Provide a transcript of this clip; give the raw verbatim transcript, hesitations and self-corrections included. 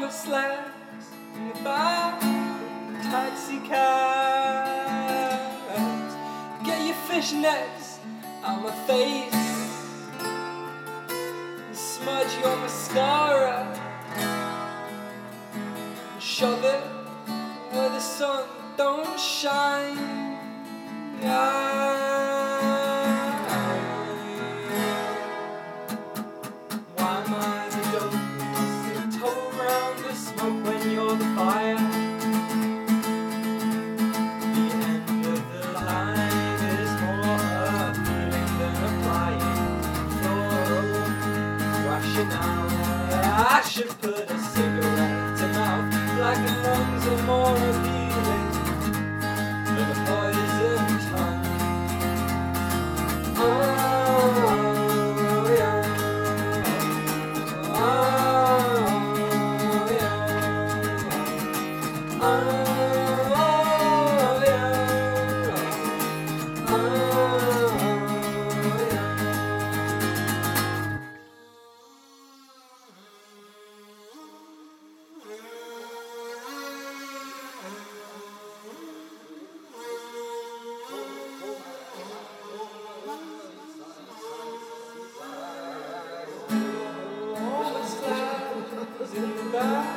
my slacks in the back taxi cabs. Get your fishnets out my face, smudge your mascara, and shove it where the sun don't shine. Why am I the dope tiptoe round the smoke when you're the fire? The end of the line is more appealing than applying floral rationale. I should put a cigarette to mouth, black and lungs are more appealing than a poison tongue. Oh yeah, oh yeah, oh yeah, oh yeah. In the back